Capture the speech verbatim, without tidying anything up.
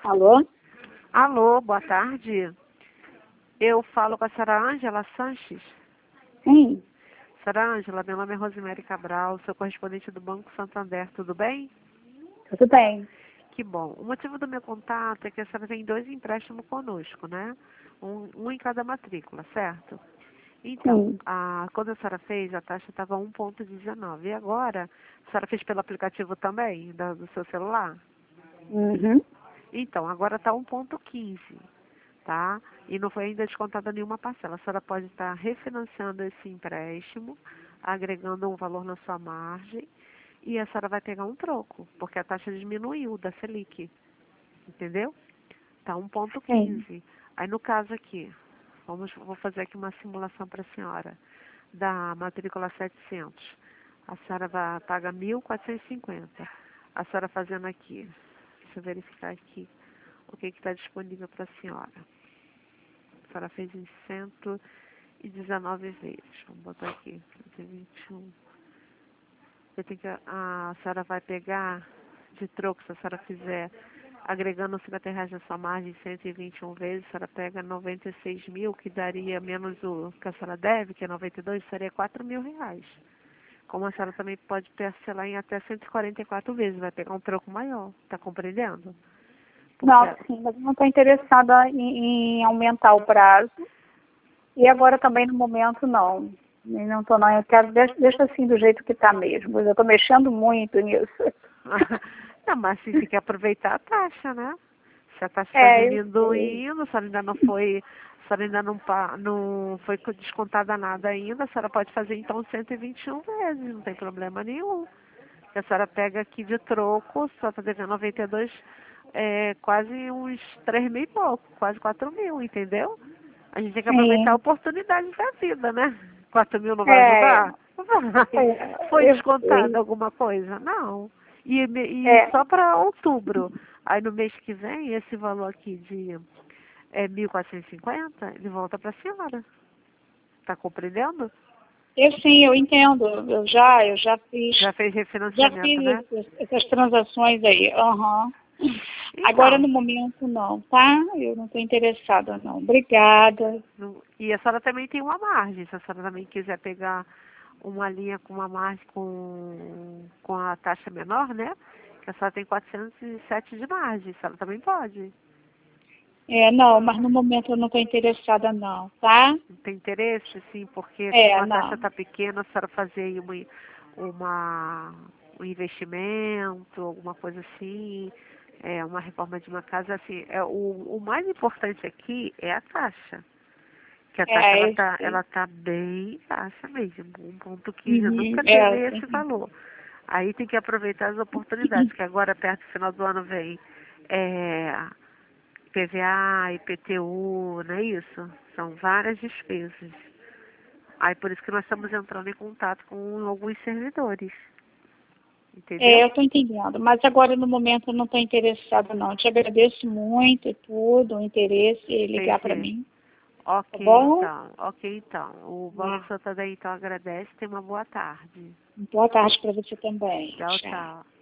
Alô? Alô, boa tarde. Eu falo com a senhora Ângela Sanches. Sim, Senhora Ângela, meu nome é Rosemary Cabral, sou correspondente do Banco Santander, tudo bem? tudo bem. Que bom. O motivo do meu contato é que a senhora tem dois empréstimos conosco, né? Um, um em cada matrícula, certo? Então, Sim, a, quando a senhora fez, a taxa estava um vírgula dezenove. E agora, a senhora fez pelo aplicativo também, da- do seu celular? uhum, Então, agora está um vírgula quinze, tá? E não foi ainda descontada nenhuma parcela. A senhora pode estar refinanciando esse empréstimo, agregando um valor na sua margem, e a senhora vai pegar um troco, porque a taxa diminuiu da Selic, entendeu? Está um vírgula sim. quinze. Aí, no caso aqui, vamos, vou fazer aqui uma simulação para a senhora, da matrícula setecentos. A senhora vai pagar mil quatrocentos e cinquenta. A senhora fazendo aqui, deixa eu verificar aqui o que está disponível para a senhora. A senhora fez em cento e dezenove vezes. Vamos botar aqui, cento e vinte e um. Você tem que, a senhora vai pegar de troco, se a senhora fizer, agregando cinquenta reais na sua margem, cento e vinte e um vezes, a senhora pega noventa e seis mil, que daria menos o que a senhora deve, que é noventa e dois, seria quatro mil reais. Como a senhora também pode parcelar em até cento e quarenta e quatro vezes, vai pegar um troco maior, tá compreendendo? Porque, Não, sim, mas eu não estou interessada em, em aumentar o prazo. E agora também no momento não. Eu não estou não, eu quero, deixa, deixa assim do jeito que está mesmo. Eu estou mexendo muito nisso. não, mas assim, tem que aproveitar a taxa, né? Se a taxa está É, eu sei. diminuindo, a senhora ainda não foi, a senhora ainda não, pa- não foi descontada nada ainda, a senhora pode fazer então cento e vinte e um vezes, não tem problema nenhum. A senhora pega aqui de troco, só está devendo noventa e dois, é, quase uns três mil e pouco, quase quatro mil, entendeu? A gente tem que aproveitar a Sim. oportunidade da vida, né? quatro mil não vai É, ajudar? Vai. Foi é, eu descontado sei. alguma coisa? Não. E, me- e É, só para outubro. Aí no mês que vem, esse valor aqui de é, mil quatrocentos e cinquenta, ele volta para a senhora. Tá compreendendo? eu sim, eu entendo. Eu já, eu já fiz, Já fez já refinanciamento, fiz né? essas, essas transações aí. Aham. Agora Então, no momento não, tá? Eu não estou interessada não. Obrigada. não- e a senhora também tem uma margem. Se a senhora também quiser pegar uma linha com uma margem com, com a taxa menor, né? Que a senhora tem quatrocentos e sete de margem. A senhora também pode. É, não, mas no momento eu não estou interessada não, tá? Não tem interesse, sim, porque como É, a taxa não. está pequena, a senhora fazer aí uma, uma, um investimento, alguma coisa assim, é, uma reforma de uma casa, assim, é, o, o mais importante aqui é a taxa. Que a taxa ela É, eu tá, sei. ela tá bem baixa mesmo, um ponto quinze Uhum, nunca é, teve eu esse sei. valor. Aí tem que aproveitar as oportunidades, que agora perto do final do ano vem é, P V A, I P T U, não é isso? São várias despesas. Aí por isso que nós estamos entrando em contato com alguns servidores, É, entendeu? eu estou entendendo, mas agora no momento eu não estou interessada não. Te agradeço muito e tudo, o interesse em ligar para Entendi. mim, tá Ok, bom? então, ok, então. O Banco Ah, Santander então agradece, tenha uma boa tarde. boa tarde para você também. Tchau, Tchau. tchau.